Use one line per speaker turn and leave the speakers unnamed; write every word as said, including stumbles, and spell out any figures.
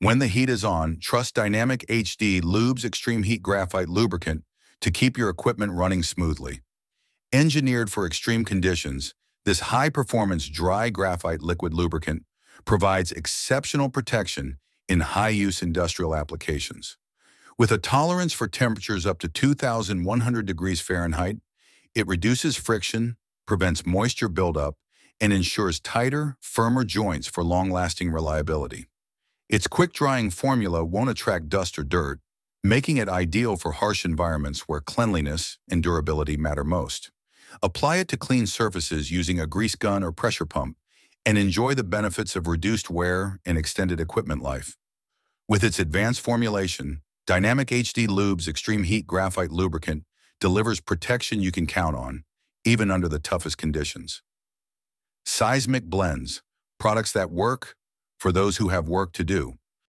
When the heat is on, trust Dynamic H D Lube's Extreme Heat Graphite Lubricant to keep your equipment running smoothly. Engineered for extreme conditions, this high-performance dry graphite liquid lubricant provides exceptional protection in high-use industrial applications. With a tolerance for temperatures up to two thousand one hundred degrees Fahrenheit, it reduces friction, prevents moisture buildup, and ensures tighter, firmer joints for long-lasting reliability. Its quick-drying formula won't attract dust or dirt, making it ideal for harsh environments where cleanliness and durability matter most. Apply it to clean surfaces using a grease gun or pressure pump, and enjoy the benefits of reduced wear and extended equipment life. With its advanced formulation, Dynamic H D Lube's Extreme Heat Graphite Lubricant delivers protection you can count on, even under the toughest conditions. Seismic Blends, products that work for those who have work to do.